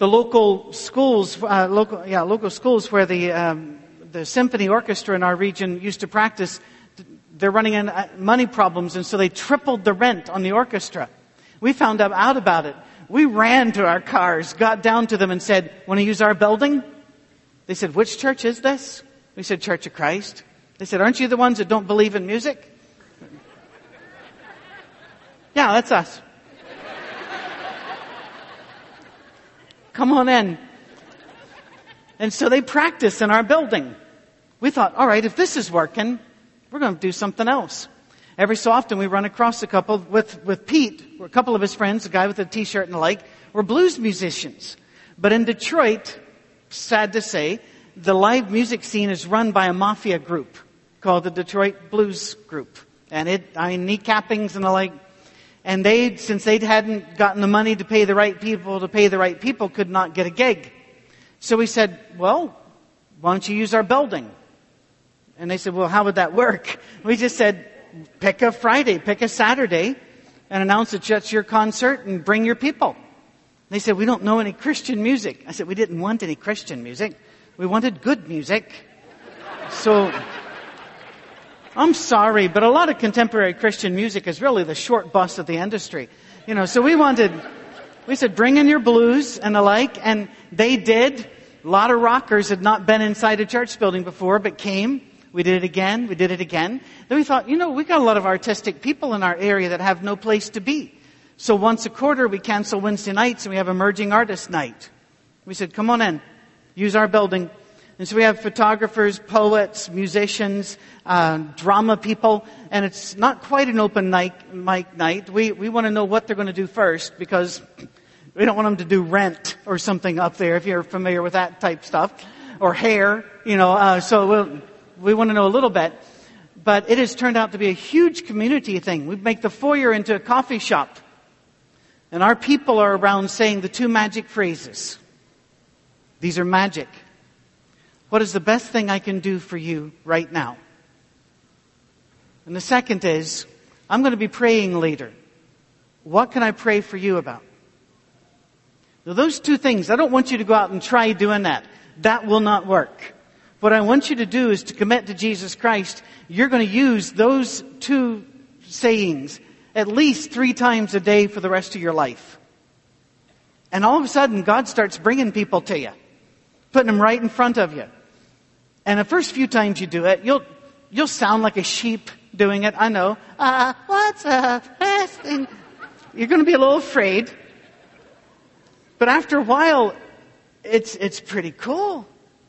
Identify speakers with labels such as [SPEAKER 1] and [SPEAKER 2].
[SPEAKER 1] the local schools, local schools where the symphony orchestra in our region used to practice, they're running into money problems, and so they tripled the rent on the orchestra. We found out about it. We ran to our cars, got down to them and said, "Want to use our building?" They said, "Which church is this?" We said, "Church of Christ." They said, "Aren't you the ones that don't believe in music?" Yeah, that's us. Come on in. And so they practice in our building. We thought, all right, if this is working, we're going to do something else. Every so often we run across a couple with Pete, a couple of his friends, a guy with a t-shirt and the like, were blues musicians. But in Detroit, sad to say, the live music scene is run by a mafia group called the Detroit Blues Group. And kneecappings and the like. And since they hadn't gotten the money to pay the right people, could not get a gig. So we said, well, why don't you use our building? And they said, well, how would that work? We just said, pick a Friday, pick a Saturday, and announce that it's your concert and bring your people. They said, we don't know any Christian music. I said, we didn't want any Christian music. We wanted good music. So, I'm sorry, but a lot of contemporary Christian music is really the short bus of the industry. So we said, bring in your blues and the like, and they did. A lot of rockers had not been inside a church building before, but came. We did it again. Then we thought, we got a lot of artistic people in our area that have no place to be. So once a quarter, we cancel Wednesday nights and we have Emerging Artist Night. We said, come on in, use our building. And so we have photographers, poets, musicians, drama people, and it's not quite an open mic night. We want to know what they're going to do first, because we don't want them to do Rent or something up there, if you're familiar with that type stuff, or Hair, so we want to know a little bit. But it has turned out to be a huge community thing. We make the foyer into a coffee shop. And our people are around saying the two magic phrases. These are magic. What is the best thing I can do for you right now? And the second is, I'm going to be praying later. What can I pray for you about? Now, those two things, I don't want you to go out and try doing that. That will not work. What I want you to do is to commit to Jesus Christ. You're going to use those two sayings at least 3 times a day for the rest of your life. And all of a sudden, God starts bringing people to you, putting them right in front of you. And the first few times you do it, you'll sound like a sheep doing it. I know. What's up? You're going to be a little afraid. But after a while, it's pretty cool.